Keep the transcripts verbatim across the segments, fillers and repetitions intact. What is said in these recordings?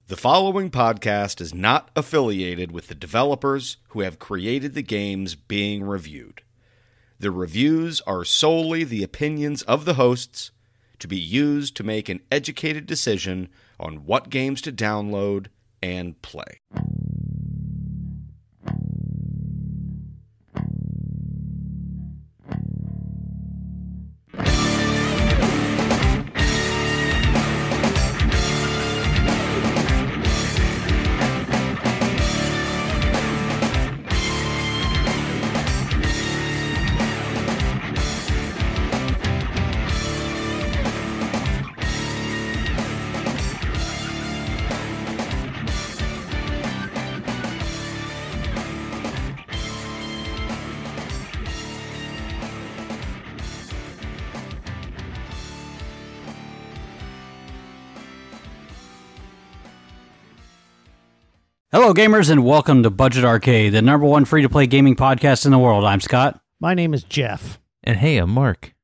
The following podcast is not affiliated with the developers who have created the games being reviewed. The reviews are solely the opinions of the hosts to be used to make an educated decision on what games to download and play. Hello, gamers, and welcome to Budget Arcade, the number one free-to-play gaming podcast in the world. I'm Scott. My name is Jeff. And hey, I'm Mark.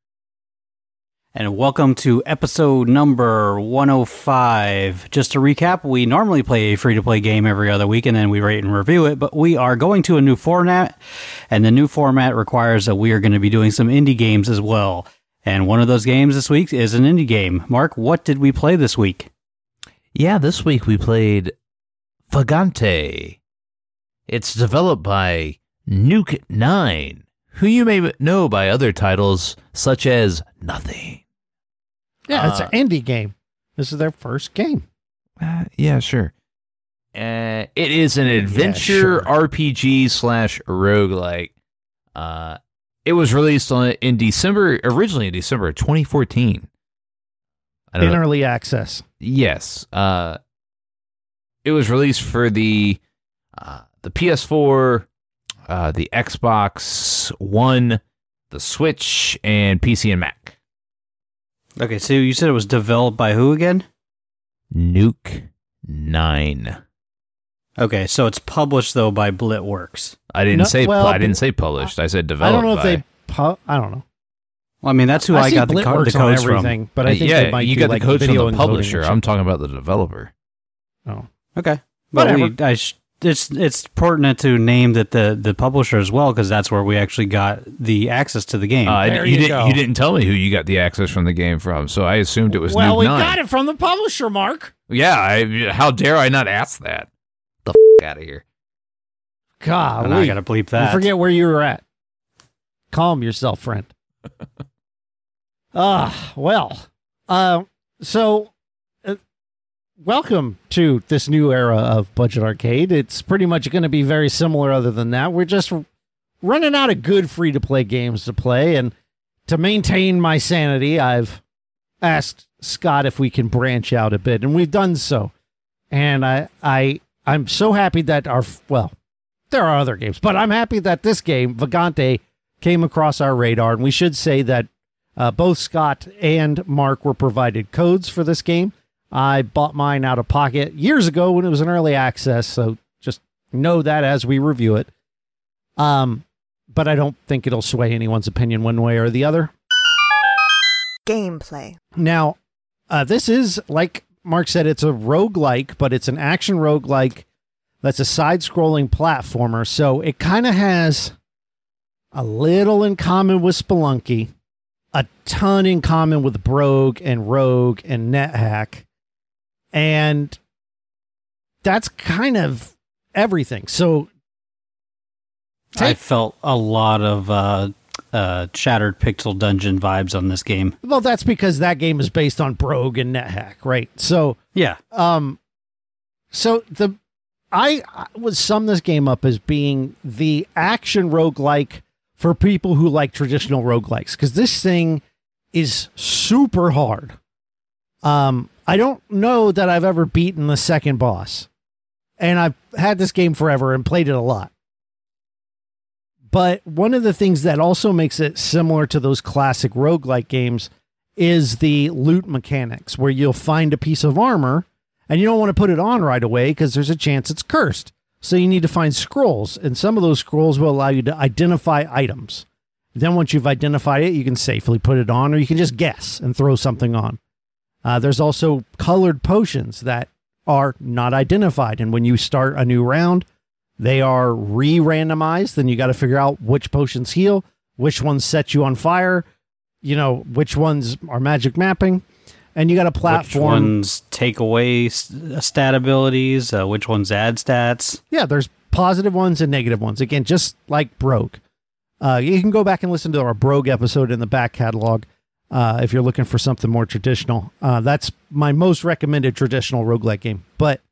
And welcome to episode number one oh five. Just to recap, we normally play a free-to-play game every other week, and then we rate and review it, but we are going to a new format, and the new format requires that we are going to be doing some indie games as well. And one of those games this week is an indie game. Mark, what did we play this week? Yeah, this week we played Vagante. It's developed by Nuke nine, who you may know by other titles such as Nothing. Yeah, uh, it's an indie game. This is their first game. Uh, yeah, sure. Uh, it is an adventure yeah, sure. R P G slash roguelike. Uh, it was released on in December, originally in December twenty fourteen. I don't In know. early access. Yes. Uh, It was released for the uh, the P S four, uh, the Xbox One, the Switch, and P C and Mac. Okay, so you said it was developed by who again? Nuke nine. Okay, so it's published, though, by Blitworks. I didn't No, say well, I didn't say published. I said I developed. don't know if by. they... Pu- I don't know. Well, I mean, that's who I, I see got the, co- the Blitworks on codes everything, from. but I Uh, think yeah, they might you do, got the like, codes from video the encoding publisher. and shit. I'm talking about the developer. Oh. Okay. But Whatever. we, I sh- it's it's pertinent to name that the, the publisher as well, because that's where we actually got the access to the game. Uh, There you, you didn't. go. You didn't tell me who you got the access from the game from, so I assumed it was well, Nuke we nine. got it from the publisher, Mark. Yeah. I, how dare I not ask that? The f- out of here. God, and I got to bleep that. You forget where you were at. Calm yourself, friend. Ah, well. Uh, so, uh, welcome to this new era of Budget Arcade. It's pretty much going to be very similar other than that. We're just running out of good free-to-play games to play, and to maintain my sanity, I've asked Scott if we can branch out a bit, and we've done so. And I, I, I'm so happy that our, well, there are other games, but I'm happy that this game, Vagante, came across our radar, and we should say that uh, both Scott and Mark were provided codes for this game. I bought mine out of pocket years ago when it was in early access, so just know that as we review it. Um, but I don't think it'll sway anyone's opinion one way or the other. Gameplay. Now, uh, this is, like Mark said, it's a roguelike, but it's an action roguelike that's a side-scrolling platformer, so it kind of has a little in common with Spelunky, a ton in common with Brogue and Rogue and NetHack, and that's kind of everything. So, I felt a lot of uh, uh, Shattered Pixel Dungeon vibes on this game. well, that's because that game is based on Brogue and NetHack, right? So, Yeah. um, so the I, I would sum this game up as being the action roguelike for people who like traditional roguelikes, because this thing is super hard. Um, I don't know that I've ever beaten the second boss, and I've had this game forever and played it a lot. But one of the things that also makes it similar to those classic roguelike games is the loot mechanics, where you'll find a piece of armor and you don't want to put it on right away because there's a chance it's cursed. So you need to find scrolls, and some of those scrolls will allow you to identify items. Then once you've identified it, you can safely put it on, or you can just guess and throw something on. Uh, there's also colored potions that are not identified. And when you start a new round, they are re-randomized. Then you got to figure out which potions heal, which ones set you on fire, you know, which ones are magic mapping. And you got a platform. Which ones take away stat abilities, uh, which ones add stats. Yeah, there's positive ones and negative ones. Again, just like Brogue. Uh, you can go back and listen to our Brogue episode in the back catalog uh, if you're looking for something more traditional. Uh, that's my most recommended traditional roguelike game. But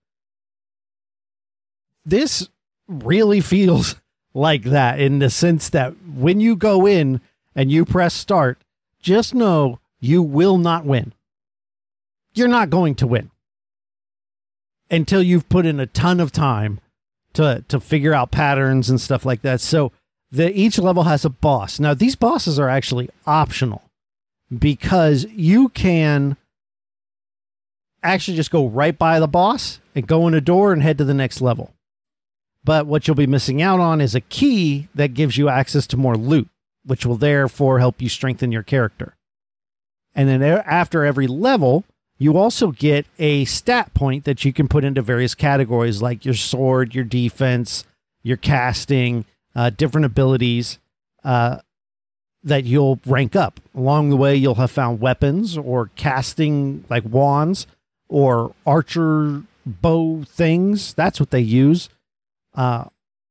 this really feels like that in the sense that when you go in and you press start, just know you will not win. You're not going to win until you've put in a ton of time to to figure out patterns and stuff like that. So the, each level has a boss. Now, these bosses are actually optional because you can actually just go right by the boss and go in a door and head to the next level. But what you'll be missing out on is a key that gives you access to more loot, which will therefore help you strengthen your character. And then after every level, you also get a stat point that you can put into various categories like your sword, your defense, your casting, uh, different abilities uh, that you'll rank up. Along the way, you'll have found weapons or casting like wands or archer bow things. That's what they use uh,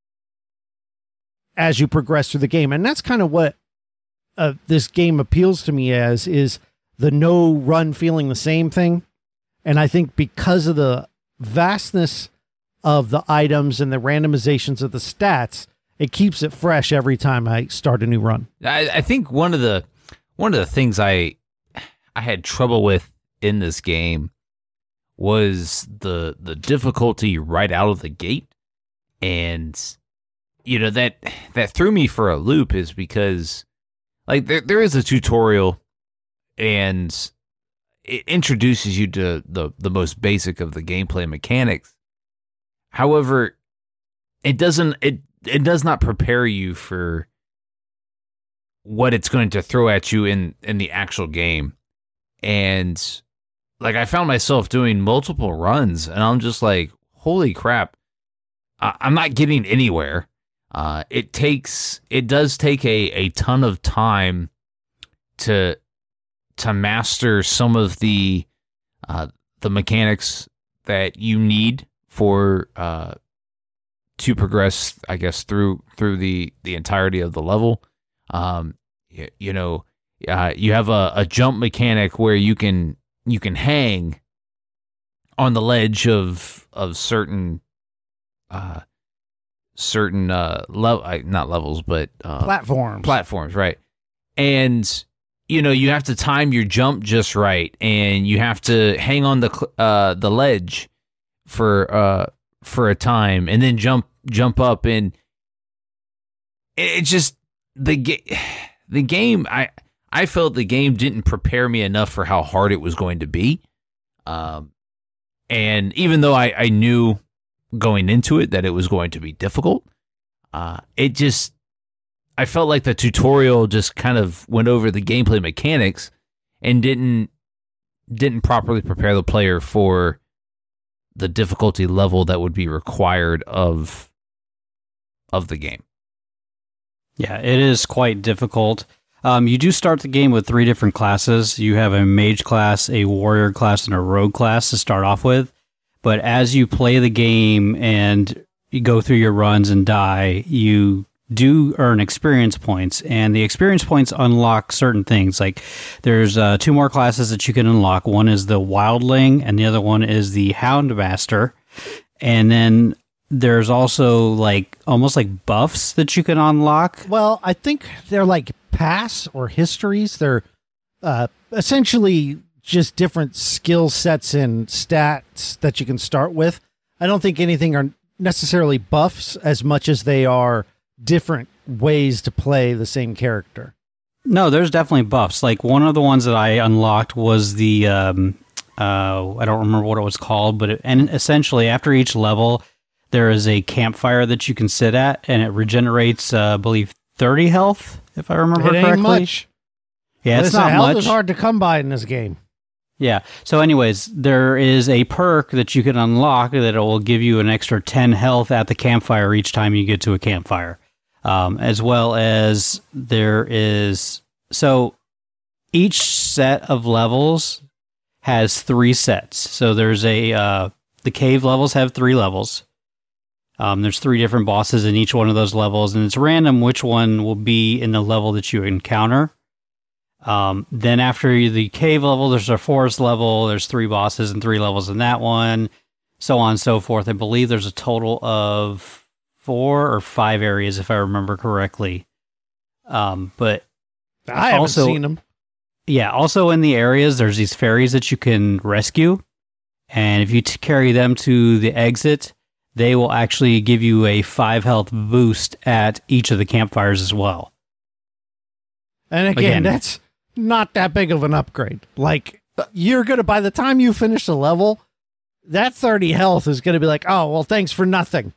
as you progress through the game. And that's kind of what uh, this game appeals to me as, is the no run feeling the same thing. And I think because of the vastness of the items and the randomizations of the stats, it keeps it fresh every time I start a new run. I, I think one of the one of the things I I had trouble with in this game was the the difficulty right out of the gate. And you know, that that threw me for a loop is because like there there is a tutorial and it introduces you to the, the most basic of the gameplay mechanics. However, it doesn't it it does not prepare you for what it's going to throw at you in, in the actual game. And like I found myself doing multiple runs and I'm just like, holy crap, I, I'm not getting anywhere. Uh, it takes it does take a, a ton of time to to master some of the uh, the mechanics that you need for uh, to progress, I guess, through through the, the entirety of the level. Um, you, you know, uh, you have a, a jump mechanic where you can you can hang on the ledge of of certain uh, certain uh, level, not levels, but uh, platforms. Platforms, right? And you know, you have to time your jump just right, and you have to hang on the uh, the ledge for uh, for a time, and then jump jump up, and it, it just the ga- the game. I I felt the game didn't prepare me enough for how hard it was going to be, um, and even though I, I knew going into it that it was going to be difficult, uh, it just. I felt like the tutorial just kind of went over the gameplay mechanics and didn't didn't properly prepare the player for the difficulty level that would be required of of the game. Yeah, it is quite difficult. Um, you do start the game with three different classes. You have a mage class, a warrior class, and a rogue class to start off with. But as you play the game and you go through your runs and die, you do earn experience points, and the experience points unlock certain things. Like there's uh, two more classes that you can unlock. One is the wildling, and the other one is the houndmaster. And then there's also like almost like buffs that you can unlock. Well, I think they're like pass or histories. They're uh, essentially just different skill sets and stats that you can start with. I don't think anything are necessarily buffs as much as they are different ways to play the same character. No, there's definitely buffs. Like one of the ones that I unlocked was the um, uh, I don't remember what it was called, but it, and essentially after each level there is a campfire that you can sit at, and it regenerates, uh, I believe, thirty health, if I remember it correctly. Ain't much. Yeah, it's Listen, not health much. is hard to come by in this game. Yeah. So anyways, there is a perk that you can unlock that will give you an extra ten health at the campfire each time you get to a campfire. Um, as well as there is... So each set of levels has three sets. So there's a... Uh, the cave levels have three levels. Um, there's three different bosses in each one of those levels, and it's random which one will be in the level that you encounter. Um, then after the cave level, there's a forest level. There's three bosses and three levels in that one, so on and so forth. I believe there's a total of four or five areas, if I remember correctly. Um, but I haven't also, seen them. Yeah, also in the areas, there's these fairies that you can rescue, and if you t- carry them to the exit, they will actually give you a five health boost at each of the campfires as well. And again, Again. that's not that big of an upgrade. Like, you're going to, by the time you finish the level, that thirty health is going to be like, oh, well, thanks for nothing.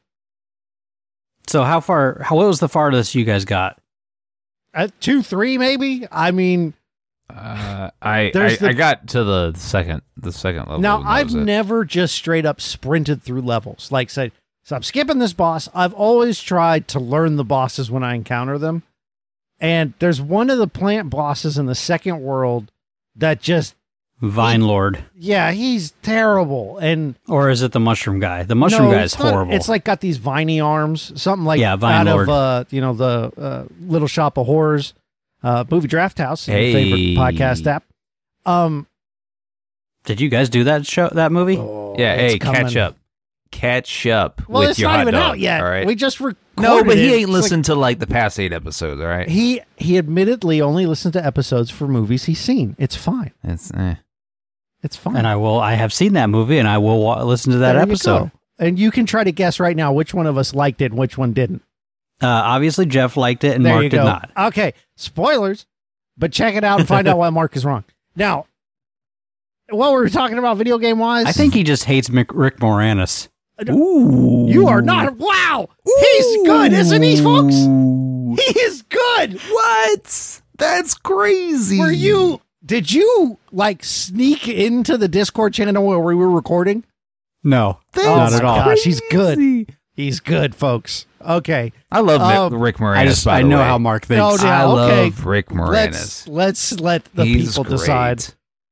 So how far, how, what was the farthest you guys got? At two, three, maybe? I mean, Uh, I I, There's the- I got to the second the second level. now and that I've was it. never just straight up sprinted through levels. Like, say, so I'm skipping this boss. I've always tried to learn the bosses when I encounter them. And there's one of the plant bosses in the second world that just, Vine Lord. yeah, he's terrible. And Or is it the mushroom guy? The mushroom no, guy is it's not- horrible. It's like got these viney arms, something like Yeah, Vine out Lord. of uh, you know, the uh, Little Shop of Horrors, uh, Movie Draft House, your Hey. favorite podcast app. Um, Did you guys do that show, that movie? oh, Yeah, it's hey, catch coming. up, catch up Well, with it's your not hot even dog, out yet. All right. We just recorded no, but he it. ain't It's like- listened to like the past eight episodes. All right. he he admittedly only listened to episodes for movies he's seen. It's fine. It's eh. It's fine. And I will, I have seen that movie and I will wa- listen to that There you episode. go. And you can try to guess right now which one of us liked it and which one didn't. Uh, obviously Jeff liked it and There Mark you did go. not. Okay, spoilers, but check it out and find out why Mark is wrong. Now, what were we talking about video game wise? I think he just hates Mick, Rick Moranis. Ooh. you are not. Wow, he's good, isn't he, folks? He is good. What? That's crazy. Were you? Did you like sneak into the Discord channel where we were recording? No, That's not at my all. gosh, he's good. crazy. He's good, folks. Okay. I love Um, Rick Moranis. I just, by I the know way. how Mark thinks. No, yeah, I okay. love Rick Moranis. Let's let's let the He's people great. decide.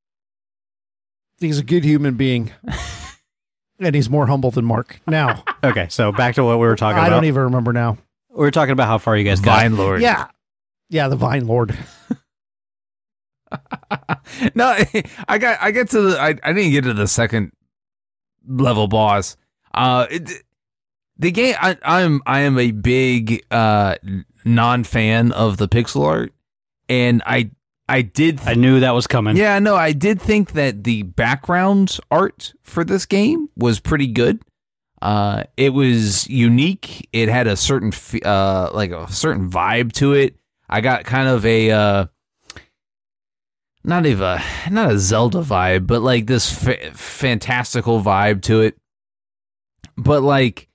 He's a good human being, and he's more humble than Mark. Now, Okay, so back to what we were talking I about. don't even remember now. we were talking about how far you guys got. Vine Lord. Yeah, yeah, the Vine Lord. No, I got I get to the I, I didn't get to the second level boss. Uh, it, the game I, I'm I am a big uh non fan of the pixel art, and I I did I knew that was coming. yeah no I did think that the background art for this game was pretty good. Uh, it was unique. It had a certain f- uh like a certain vibe to it. I got kind of a uh. Not even not a Zelda vibe, but like this fa- fantastical vibe to it. But like,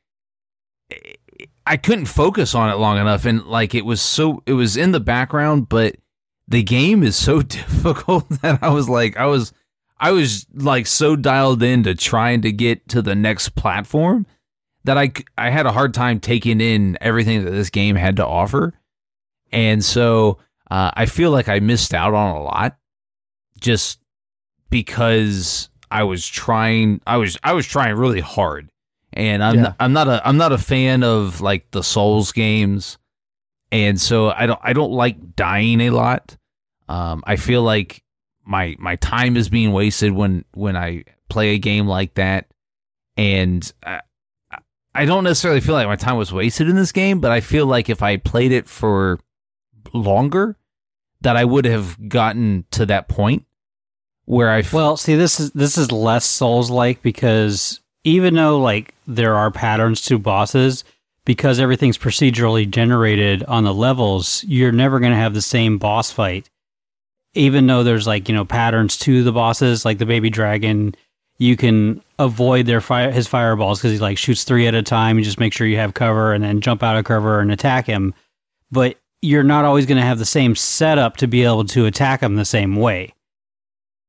I couldn't focus on it long enough, and like it was so it was in the background, but the game is so difficult that I was like I was I was like so dialed into trying to get to the next platform that I c- I had a hard time taking in everything that this game had to offer, and so uh, I feel like I missed out on a lot. Just because I was trying, I was I was trying really hard, and I'm Yeah. not, I'm not a I'm not a fan of like the Souls games, and so I don't I don't like dying a lot. Um, I feel like my my time is being wasted when when I play a game like that, and I, I don't necessarily feel like my time was wasted in this game, but I feel like if I played it for longer, that I would have gotten to that point. Where I f- Well, see, this is this is less Souls-like because even though like there are patterns to bosses, because everything's procedurally generated on the levels, you're never going to have the same boss fight. Even though there's like you know patterns to the bosses, like the baby dragon, you can avoid their fire his fireballs because he like shoots three at a time. You just make sure you have cover and then jump out of cover and attack him. But you're not always going to have the same setup to be able to attack him the same way.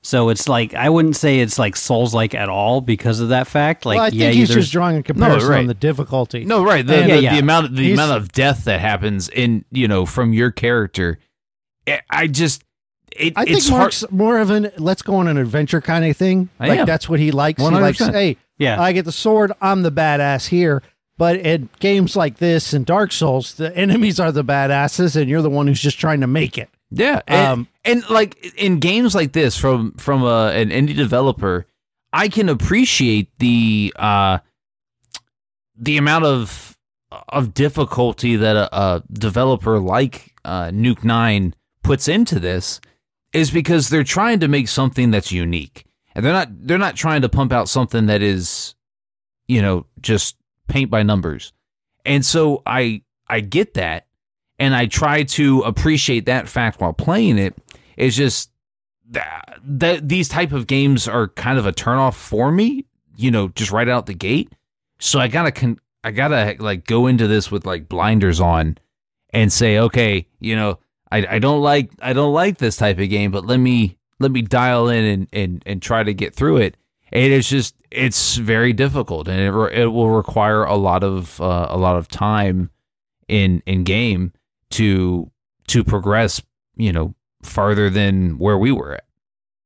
So it's like, I wouldn't say it's like Souls-like at all because of that fact. Like, well, I yeah, think he's there's- just drawing a comparison right. on the difficulty. No, right. The, And- Yeah, the, yeah. the amount the He's- amount of death that happens in, you know, from your character. I- I just it, I think it's hard. Mark's more of an let's go on an adventure kind of thing. I Like am. that's what he likes. one He hundred likes, percent. hey, yeah. I get the sword, I'm the badass here. But in games like this and Dark Souls, the enemies are the badasses, and you're the one who's just trying to make it. Yeah, and, Um, and like in games like this from from a, an indie developer, I can appreciate the uh, the amount of of difficulty that a, a developer like uh, Nuke Nine puts into this, is because they're trying to make something that's unique, and they're not they're not trying to pump out something that is, you know, just paint by numbers. And so I I get that. And I try to appreciate that fact while playing it. It's just that, that these type of games are kind of a turnoff for me, you know, just right out the gate. So I gotta, con- I gotta like go into this with like blinders on and say, okay, you know, I, I don't like, I don't like this type of game, but let me, let me dial in and, and, and try to get through it. And it's just, it's very difficult, and it, re- it will require a lot of, uh, a lot of time in, in game to to progress, you know, farther than where we were at.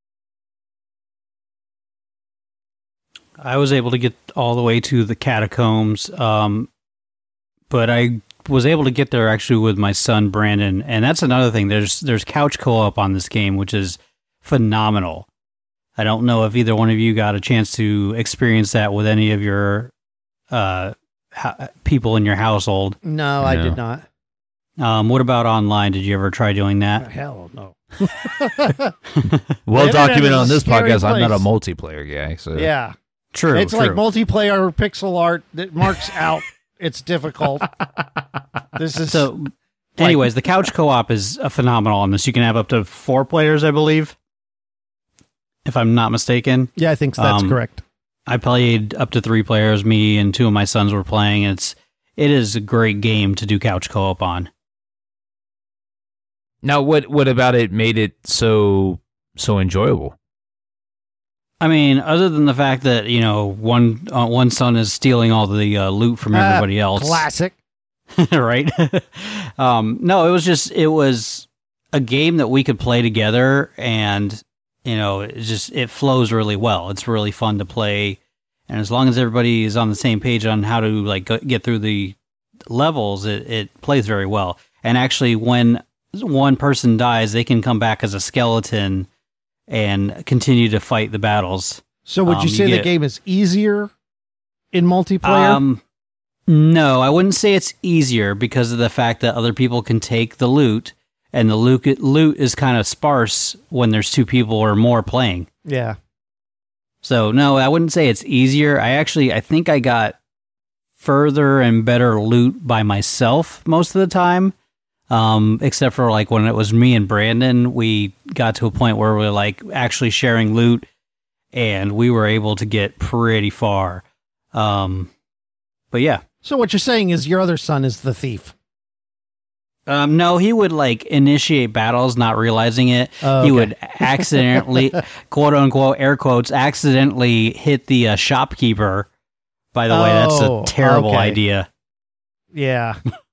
I was able to get all the way to the catacombs, um, but I was able to get there actually with my son Brandon, and that's another thing. There's there's couch co-op on this game, which is phenomenal. I don't know if either one of you got a chance to experience that with any of your uh, ha- people in your household. No, I No. did not. Um, what about online? Did you ever try doing that? Hell no. Well internet documented is a on this scary podcast, I'm not a place. multiplayer guy. So Yeah. True, It's true. like multiplayer pixel art that marks out. It's difficult. This is So, anyways, the couch co-op is a phenomenal on this. You can have up to four players, I believe, if I'm not mistaken. yeah, I think that's um, correct. I played up to three players. Me and two of my sons were playing. It's it is a great game to do couch co-op on. now, what what about it made it so so enjoyable? I mean, other than the fact that you know one uh, one son is stealing all the uh, loot from Ah, everybody else, Classic. right? um, no, it was just it was a game that we could play together, and you know, it just it flows really well. It's really fun to play, and as long as everybody is on the same page on how to like go, get through the levels, it it plays very well. And actually, when one person dies, they can come back as a skeleton and continue to fight the battles. So would Um, you you say the get- game is easier in multiplayer? Um, no, I wouldn't say it's easier because of the fact that other people can take the loot, and the loot loot is kind of sparse when there's two people or more playing. yeah. So no, I wouldn't say it's easier. I actually I think I got further and better loot by myself most of the time. Um, except for like when it was me and Brandon, we got to a point where we were like actually sharing loot, and we were able to get pretty far. Um, but yeah. So what you're saying is your other son is the thief. Um, no, he would like initiate battles, not realizing it. Oh, He okay. would accidentally, quote unquote, air quotes, accidentally hit the uh, shopkeeper. By the way, that's Oh, a terrible okay. idea. Yeah.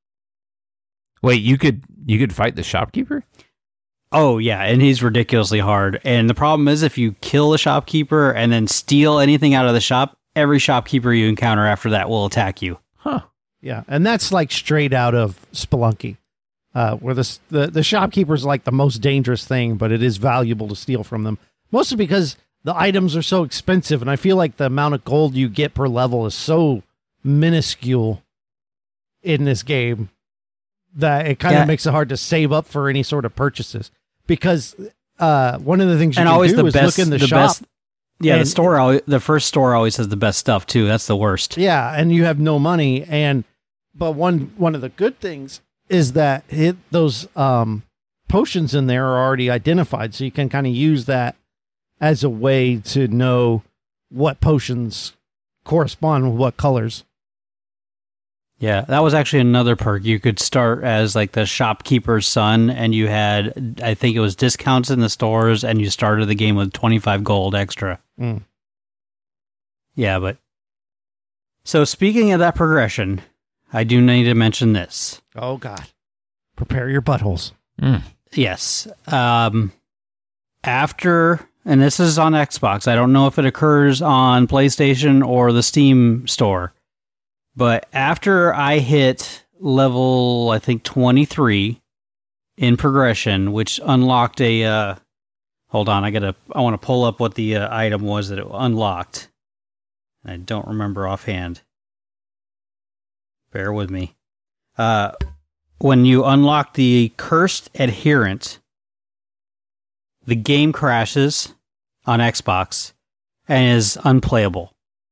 Wait, you could you could fight the shopkeeper? Oh yeah, and he's ridiculously hard. And the problem is, if you kill the shopkeeper and then steal anything out of the shop, every shopkeeper you encounter after that will attack you. Huh. Yeah. And that's like straight out of Spelunky. Uh, where the, the the shopkeeper's like the most dangerous thing, but it is valuable to steal from them. Mostly because the items are so expensive, and I feel like the amount of gold you get per level is so minuscule in this game that it kind of Yeah. makes it hard to save up for any sort of purchases. Because uh, one of the things you And can always do the is best, look in the, the shop. best. Yeah, the and- store, always, the first store always has the best stuff too. That's the worst. Yeah, and you have no money, and but one one of the good things is that it, those um, potions in there are already identified, so you can kind of use that as a way to know what potions correspond with what colors. Yeah, that was actually another perk. You could start as like the shopkeeper's son, and you had, I think it was discounts in the stores, and you started the game with twenty-five gold extra. Mm. Yeah, but... So speaking of that progression, I do need to mention this. Oh, God. Prepare your buttholes. Mm. Yes. Um, after... And this is on Xbox. I don't know if it occurs on PlayStation or the Steam store. But after I hit level, I think, twenty-three in progression, which unlocked a... Uh, hold on, I gotta. I want to pull up what the uh, item was that it unlocked. I don't remember offhand. Bear with me. Uh, when you unlock the Cursed Adherent, the game crashes on Xbox and is unplayable.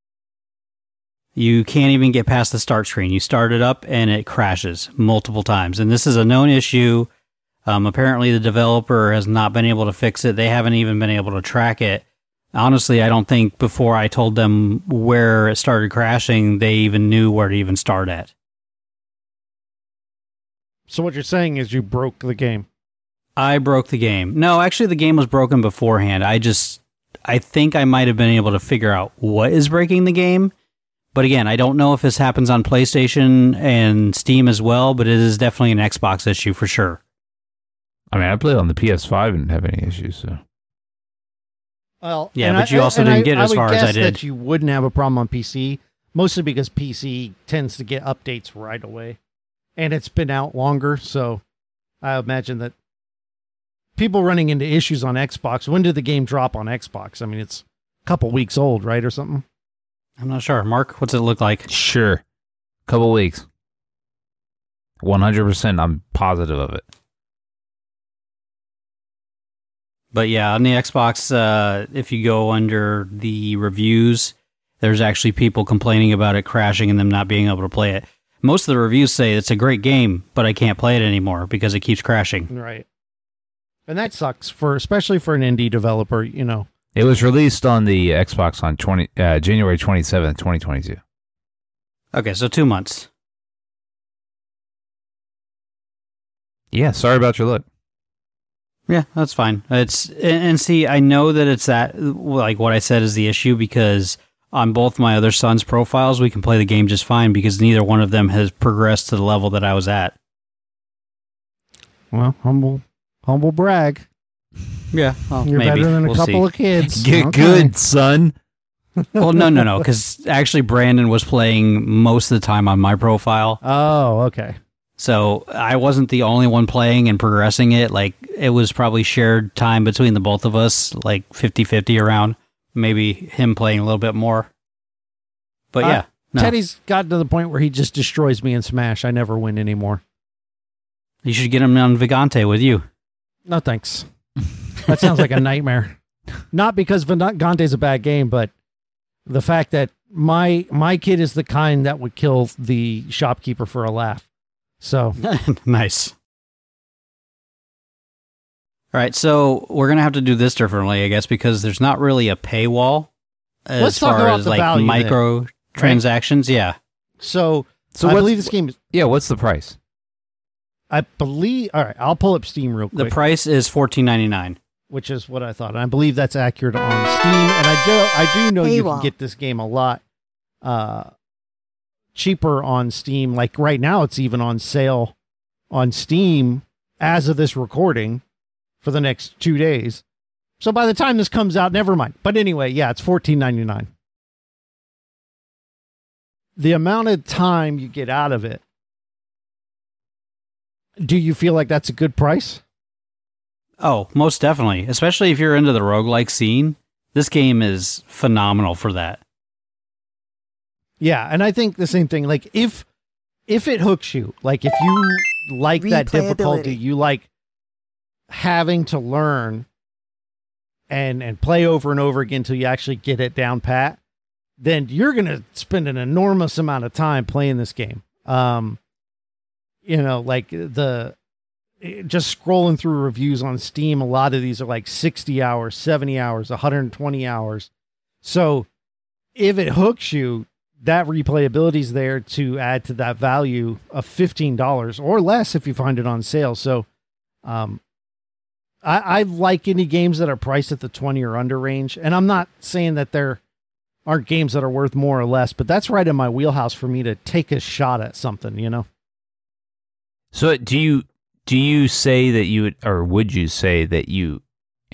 You can't even get past the start screen. You start it up and it crashes multiple times. And this is a known issue. Um, apparently the developer has not been able to fix it. They haven't even been able to track it. Honestly, I don't think before I told them where it started crashing, they even knew where to even start at. So what you're saying is you broke the game. I broke the game. No, actually the game was broken beforehand. I just, I think I might have been able to figure out what is breaking the game. But again, I don't know if this happens on PlayStation and Steam as well, but it is definitely an Xbox issue for sure. I mean, I played on the P S five and didn't have any issues, so... Well, yeah, and but I, you also and didn't I, get I as far would as I guess did. That you wouldn't have a problem on P C, mostly because P C tends to get updates right away, and it's been out longer. So I imagine that people running into issues on Xbox. When did the game drop on Xbox? I mean, it's a couple weeks old, right, or something. I'm not sure. Mark, what's it look like? Sure. Couple weeks. one hundred percent I'm positive of it. But yeah, on the Xbox, uh, if you go under the reviews, there's actually people complaining about it crashing and them not being able to play it. Most of the reviews say it's a great game, but I can't play it anymore because it keeps crashing. Right. And that sucks, for especially for an indie developer, you know. It was released on the Xbox on twenty uh, January twenty-seventh, twenty twenty-two. Okay, so two months. Yeah, sorry about your luck. Yeah, that's fine. It's and, and see, I know that it's that, like what I said is the issue, because on both my other son's profiles, we can play the game just fine because neither one of them has progressed to the level that I was at. Well, humble, humble brag. Yeah, well, You're maybe. better than a We'll couple see. of kids. Get Okay. good, son. Well, no, no, no, because actually Brandon was playing most of the time on my profile. Oh, okay. So I wasn't the only one playing and progressing it. Like, it was probably shared time between the both of us, like fifty-fifty around. Maybe him playing a little bit more. But Uh, yeah. No. Teddy's gotten to the point where he just destroys me in Smash. I never win anymore. You should get him on Vigante with you. No, thanks. That sounds like a nightmare. Not because Vigante's a bad game, but the fact that my my kid is the kind that would kill the shopkeeper for a laugh. So Nice. All right, so we're going to have to do this differently, I guess, because there's not really a paywall as Let's talk far about as the like value then, micro transactions. Yeah. so So I what's- believe this game is. Yeah, what's the price? I believe. All right, I'll pull up Steam real The quick, price is fourteen ninety-nine. which is what I thought. And I believe that's accurate on Steam. And I do I do know you can Paywall. get this game a lot uh, cheaper on Steam. Like right now, it's even on sale on Steam as of this recording for the next two days. So by the time this comes out, never mind. But anyway, yeah, it's fourteen ninety-nine. The amount of time you get out of it, do you feel like that's a good price? Oh, most definitely. Especially if you're into the roguelike scene. This game is phenomenal for that. Yeah, and I think the same thing. Like if if it hooks you, like if you like that difficulty, Replayability. you like having to learn and and play over and over again until you actually get it down pat, then you're gonna spend an enormous amount of time playing this game. Um, you know, like the just scrolling through reviews on Steam, a lot of these are like sixty hours, seventy hours, one hundred twenty hours. So if it hooks you, that replayability is there to add to that value of fifteen dollars or less if you find it on sale. So um, I, I like any games that are priced at the twenty or under range. And I'm not saying that there aren't games that are worth more or less, but that's right in my wheelhouse for me to take a shot at something, you know? So do you do you say that you would, or would you say that you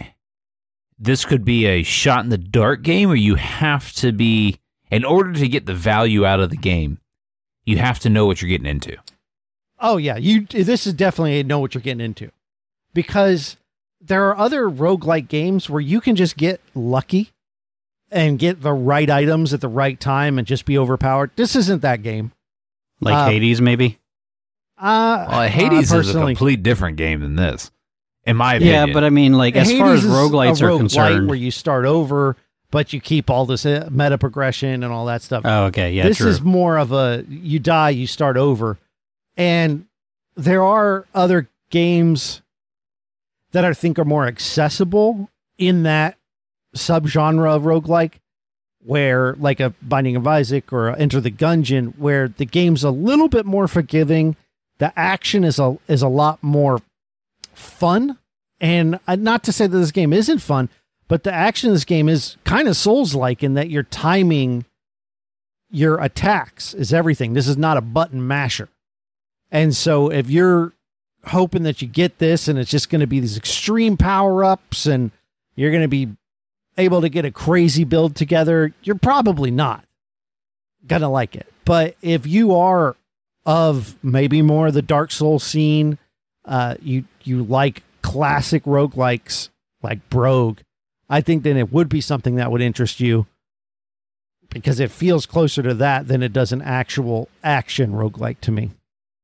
this could be a shot in the dark game, or you have to be, in order to get the value out of the game, you have to know what you're getting into? Oh yeah, you this is definitely a know what you're getting into. Because there are other roguelike games where you can just get lucky and get the right items at the right time and just be overpowered. This isn't that game. Like uh, Hades, maybe? Uh, Well, Hades uh, is a personally- complete different game than this, in my opinion. Yeah, but I mean, like, as Hades far as is roguelites a are roguelite concerned. where you start over, but you keep all this uh, meta progression and all that stuff. Oh, okay. Yeah, this true. is more of a you die, you start over. And there are other games that I think are more accessible in that subgenre of roguelike, where like a Binding of Isaac or a Enter the Gungeon, where the game's a little bit more forgiving. The action is a is a lot more fun. And uh, not to say that this game isn't fun, but the action in this game is kind of Souls-like in that you're timing your attacks is everything. This is not a button masher. And so if you're hoping that you get this and it's just going to be these extreme power-ups and you're going to be able to get a crazy build together, you're probably not going to like it. But if you are of maybe more of the Dark Souls scene, uh, you you like classic roguelikes like Brogue, I think then it would be something that would interest you because it feels closer to that than it does an actual action roguelike to me.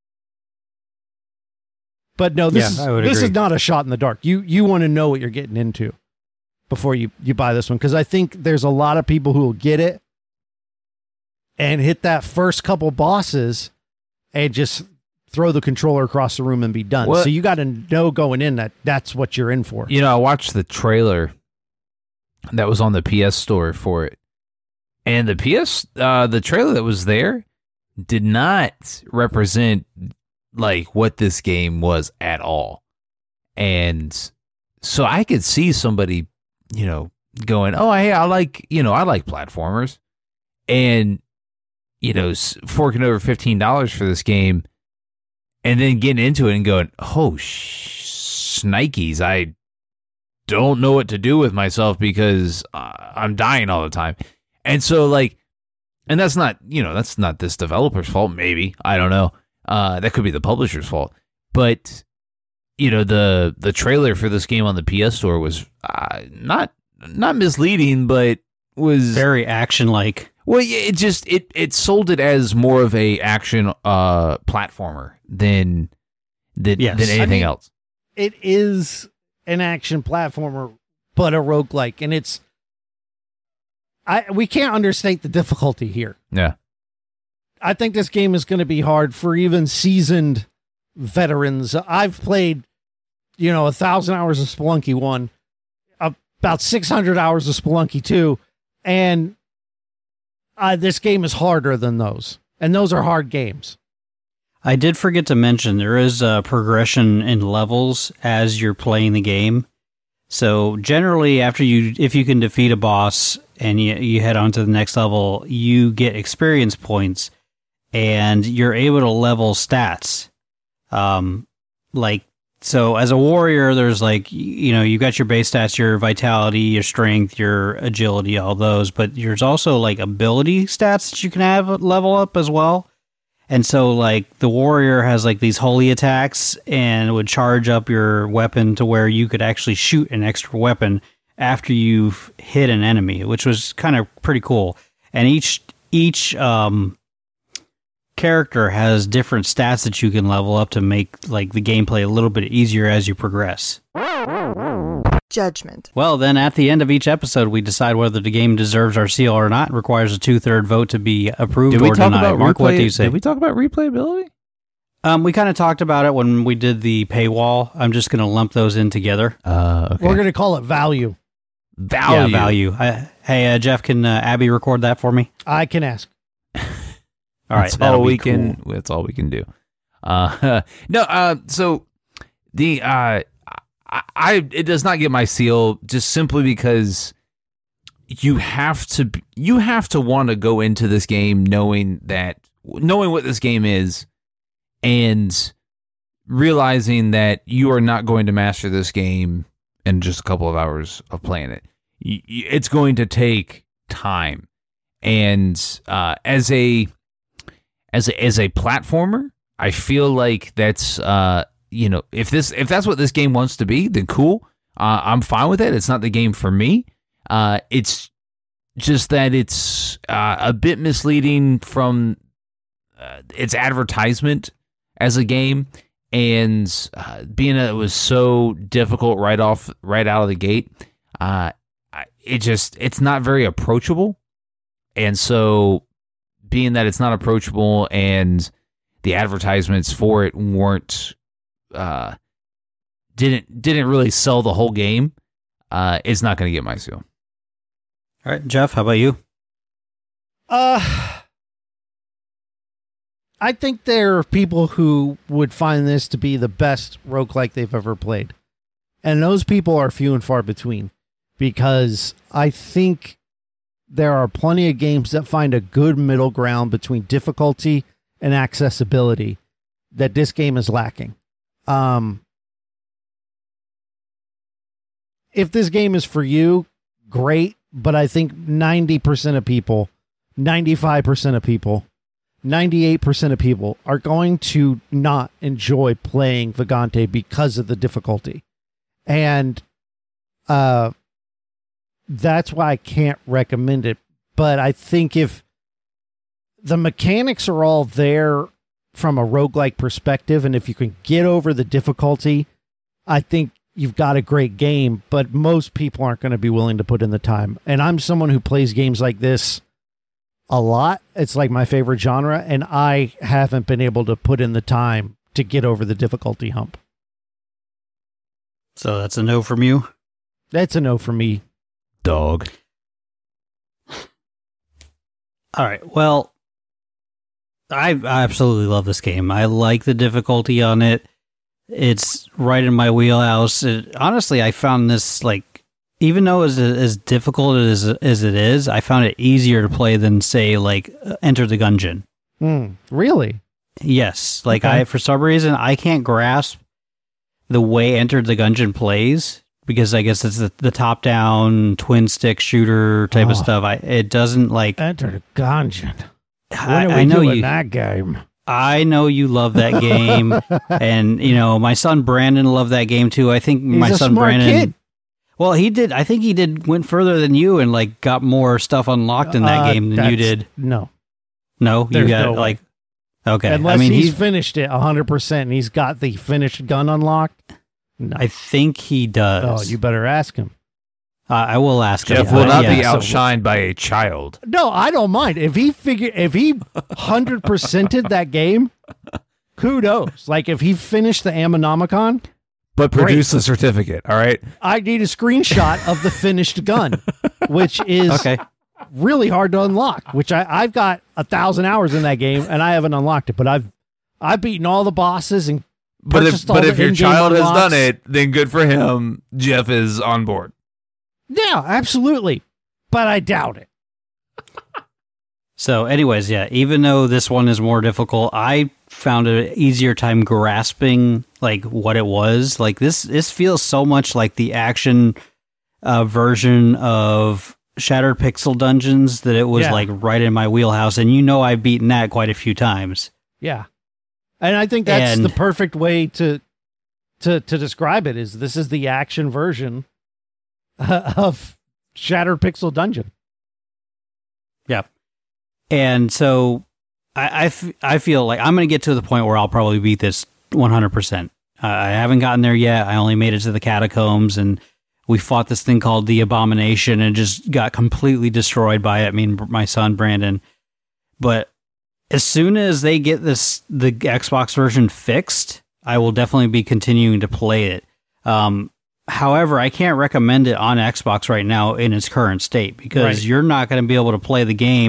But no, this Yeah, I would is this agree. is not a shot in the dark. You you want to know what you're getting into before you, you buy this one, because I think there's a lot of people who will get it and hit that first couple bosses and just throw the controller across the room and be done. What? So you got to know going in that that's what you're in for. You know, I watched the trailer that was on the P S Store for it, and the P S, uh, the trailer that was there did not represent like what this game was at all. And so I could see somebody, you know, going, "Oh, hey, I like, you know, I like platformers," and you know, s- forking over fifteen dollars for this game, and then getting into it and going, "Oh, sh- shnikes, I don't know what to do with myself because uh, I'm dying all the time." And so, like, and that's not, you know, that's not this developer's fault. Maybe, I don't know. Uh, that could be the publisher's fault. But you know, the the trailer for this game on the P S Store was uh, not not misleading, but was Very action-like. well, yeah, it just it it sold it as more of a action uh platformer than than, Yes. than I anything mean- else. It is an action platformer, but a roguelike, and it's I we can't understate the difficulty here. Yeah. I think this game is going to be hard for even seasoned veterans. I've played, you know, a thousand hours of Spelunky one, about six hundred hours of Spelunky two, and uh, this game is harder than those. And those are hard games. I did forget to mention there is a progression in levels as you're playing the game. So generally, after you, if you can defeat a boss and you, you head on to the next level, you get experience points, and you're able to level stats. Um, like so, as a warrior, there's like y- you know you got your base stats, your vitality, your strength, your agility, all those. But there's also like ability stats that you can have level up as well. And so, like, the warrior has, like, these holy attacks and would charge up your weapon to where you could actually shoot an extra weapon after you've hit an enemy, which was kind of pretty cool. And each each um, character has different stats that you can level up to make, like, the gameplay a little bit easier as you progress. Judgment. Well, then, at the end of each episode, we decide whether the game deserves our seal or not. It requires a two-third vote to be approved Did we or talk denied. about Mark, replay? what do you say? Did we talk about replayability? Um, we kind of talked about it when we did the paywall. I'm just going to lump those in together. Uh, okay. We're going to call it value. value. Yeah, value. I, hey, uh, Jeff, can uh, Abby record that for me? I can ask. All right, that's that'll all be we can. cool. That's all we can do. Uh, no. Uh, so the uh, I, I it does not get my seal just simply because you have to you have to want to go into this game knowing that knowing what this game is and realizing that you are not going to master this game in just a couple of hours of playing it. It's going to take time, and uh, as a as a, as a platformer, I feel like that's uh, you know if this if that's what this game wants to be, then cool. Uh, I'm fine with it. It's not the game for me. Uh, it's just that it's uh, a bit misleading from uh, its advertisement as a game, and uh, being that it was so difficult right off, right out of the gate, uh, it just it's not very approachable. And so, being that it's not approachable, and the advertisements for it weren't uh, didn't didn't really sell the whole game, uh, it's not going to get my seal. All right, Jeff, how about you? Uh, I think there are people who would find this to be the best roguelike they've ever played. And those people are few and far between, because I think there are plenty of games that find a good middle ground between difficulty and accessibility that this game is lacking. Um, if this game is for you, great. But I think ninety percent of people, ninety-five percent of people, ninety-eight percent of people are going to not enjoy playing Vagante because of the difficulty. And uh, that's why I can't recommend it. But I think if the mechanics are all there from a roguelike perspective, and if you can get over the difficulty, I think you've got a great game, but most people aren't going to be willing to put in the time. And I'm someone who plays games like this a lot. It's like my favorite genre, and I haven't been able to put in the time to get over the difficulty hump. So that's a no from you? That's a no for me. Dog. All right, well, I, I absolutely love this game. I like the difficulty on it. It's right in my wheelhouse. It, honestly, I found this, like, even though as as difficult as as it is, I found it easier to play than, say, like Enter the Gungeon. Mm, really? Yes. Like Okay. I, for some reason, I can't grasp the way Enter the Gungeon plays, because I guess it's the, the top down twin stick shooter type Oh. of stuff. I it doesn't like. Enter the Gungeon. When I, are we I know doing you. that game? I know you love that game, and you know my son Brandon loved that game too. I think He's my a son smart Brandon. kid. Well, he did. I think he did went further than you and like got more stuff unlocked in that Uh, game than you that's- did. No. No, you There's got no way. like okay. Unless I mean, he's he's. finished it one hundred percent and he's got the finished gun unlocked. No. I think he does. Oh, you better ask him. Uh, I will ask him. Jeff but will not yeah, be so- outshined by a child. No, I don't mind. If he figure if he one hundred percented that game, kudos. Like if he finished the Ammonomicon, But Great. produce the certificate, all right? I need a screenshot of the finished gun, which is Okay. really hard to unlock, which I, I've got a thousand hours in that game and I haven't unlocked it, but I've I've beaten all the bosses and But if purchased all but the if your in-game child has unlocks. done it, then good for him. Jeff is on board. Yeah, absolutely. But I doubt it. So, anyways, yeah. Even though this one is more difficult, I found an easier time grasping like what it was. Like this, this feels so much like the action uh, version of Shattered Pixel Dungeons that it was Yeah. like right in my wheelhouse. And you know, I've beaten that quite a few times. Yeah. And I think that's And- the perfect way to to to describe it is this is the action version of Shattered Pixel Dungeon. Yeah. And so I, I, f- I feel like I'm going to get to the point where I'll probably beat this one hundred percent. Uh, I haven't gotten there yet. I only made it to the catacombs, and we fought this thing called the Abomination and just got completely destroyed by it. I mean, my son, Brandon. But as soon as they get this, the Xbox version fixed, I will definitely be continuing to play it. Um, however, I can't recommend it on Xbox right now in its current state because Right. you're not going to be able to play the game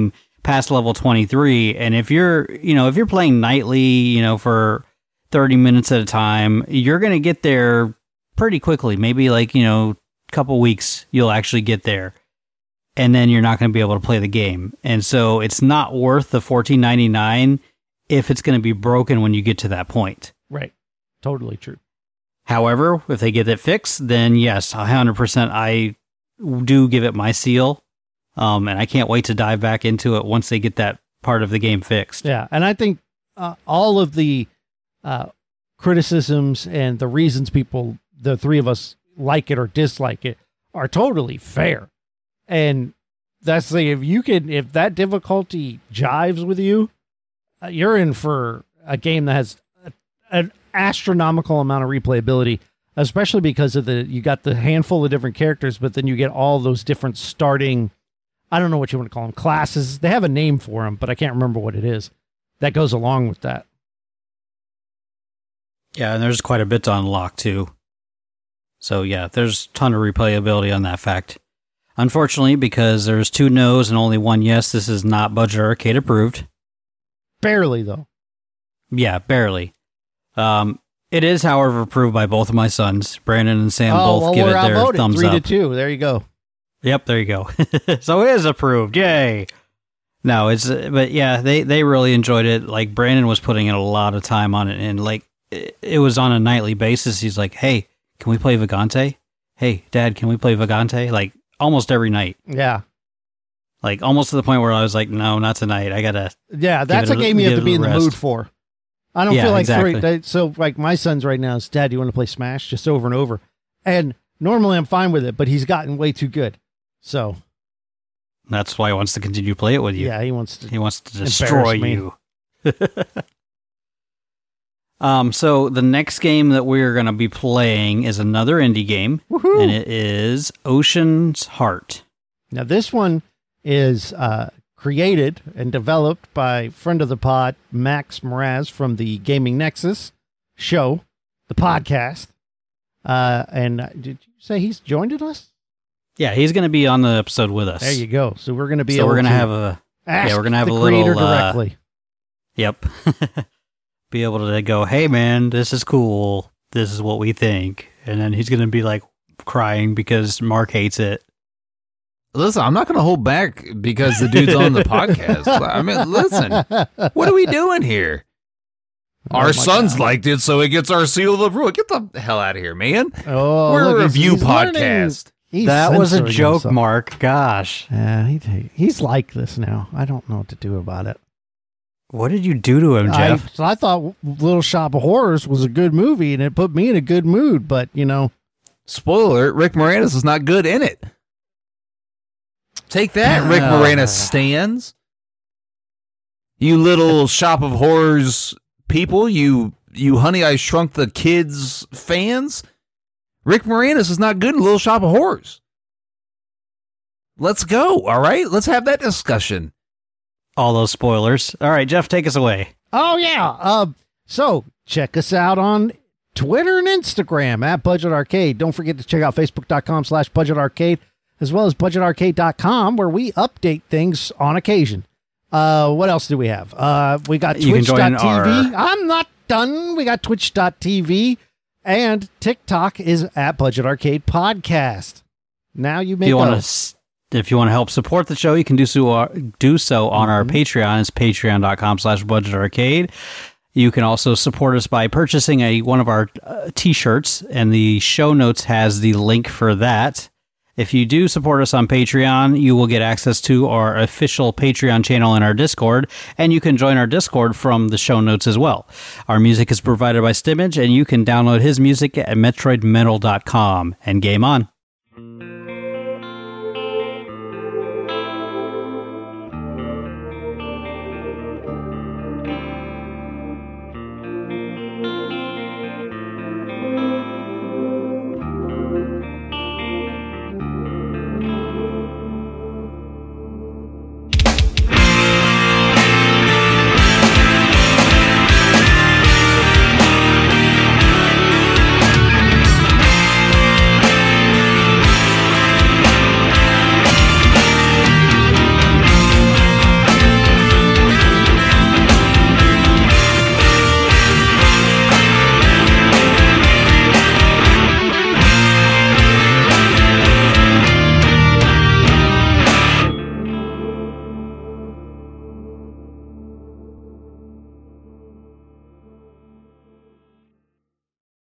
past level twenty-three. And if you're, you know, if you're playing nightly, you know, for thirty minutes at a time, you're going to get there pretty quickly. Maybe like, you know, a couple weeks, you'll actually get there. And then you're not going to be able to play the game. And so it's not worth the fourteen ninety-nine if it's going to be broken when you get to that point. Right. Totally true. However, if they get it fixed, then yes, one hundred percent I do give it my seal. Um, and I can't wait to dive back into it once they get that part of the game fixed. Yeah. And I think uh, all of the uh, criticisms and the reasons people, the three of us, like it or dislike it are totally fair. And that's the, if you can, if that difficulty jives with you, uh, you're in for a game that has a, an astronomical amount of replayability, especially because of the, you got the handful of different characters, but then you get all those different starting, I don't know what you want to call them, classes. They have a name for them, but I can't remember what it is that goes along with that. Yeah. And there's quite a bit to unlock too. So yeah, there's a ton of replayability on that fact. Unfortunately, because there's two no's and only one yes, this is not Budget Arcade approved. Barely, though. Yeah, barely. Um, it is, however, approved by both of my sons. Brandon and Sam oh, both well, give we're it their outvoted, thumbs three up. to two. There you go. Yep, there you go. So it is approved. Yay! No, it's but yeah, they they really enjoyed it. Like Brandon was putting in a lot of time on it, and like it, it was on a nightly basis. He's like, "Hey, can we play Vagante? Hey, Dad, can we play Vagante?" Like. Almost every night. Yeah. Like, almost to the point where I was like, no, not tonight. I gotta... Yeah, that's a, a game you have to be in the rest. mood for. I don't yeah, feel like... exactly. Three, they, so, like, my son's right now is, Dad, do you want to play Smash? Just over and over. And normally I'm fine with it, but he's gotten way too good. So... That's why he wants to continue to play it with you. Yeah, he wants to... He wants to destroy me. you. um. So, the next game that we're going to be playing is another indie game. Woohoo! And it is Ocean's Heart. Now, this one is uh, created and developed by friend of the pod, Max Mraz from the Gaming Nexus show, the podcast. Uh, and uh, did you say he's joined us? Yeah, he's going to be on the episode with us. There you go. So we're going to be so able we're gonna to have a ask yeah, we're gonna have the a creator little uh, directly. Yep. Be able to go, hey man, this is cool. This is what we think. And then he's going to be like crying because Mark hates it. Listen, I'm not going to hold back because the dude's on the podcast. I mean, listen, what are we doing here? Oh our my sons God. liked it, so it gets our seal of approval. Get the hell out of here, man. Oh, We're look, a he's- review he's learning. podcast. He's That was a censoring joke, himself. Mark. Gosh. Yeah, he, he's like this now. I don't know what to do about it. What did you do to him, I, Jeff? so I thought Little Shop of Horrors was a good movie, and it put me in a good mood. But you know, Spoiler alert, Rick Moranis is not good in it. Take that, Rick Moranis stands. You little Shop of Horrors people, you you Honey I Shrunk the Kids fans. Rick Moranis is not good in Little Shop of Horrors. Let's go, all right? Let's have that discussion. All those spoilers. All right, Jeff, take us away. oh yeah. Uh, so check us out on Twitter and Instagram at Budget Arcade. Don't forget to check out Facebook.com slash Budget Arcade, as well as Budget Arcade dot com, where we update things on occasion. Uh, what else do we have? Uh, we got You can Twitch dot T V. join our- I'm not done. We got Twitch dot T V, and TikTok is at Budget Arcade Podcast. Now you may If you go. want to, if you want to help support the show, you can do so. Uh, do so on our Patreon. It's patreon dot com slash Budget Arcade. You can also support us by purchasing a one of our uh, T-shirts, and the show notes has the link for that. If you do support us on Patreon, you will get access to our official Patreon channel in our Discord, and you can join our Discord from the show notes as well. Our music is provided by Stimage, and you can download his music at metroid metal dot com. And game on.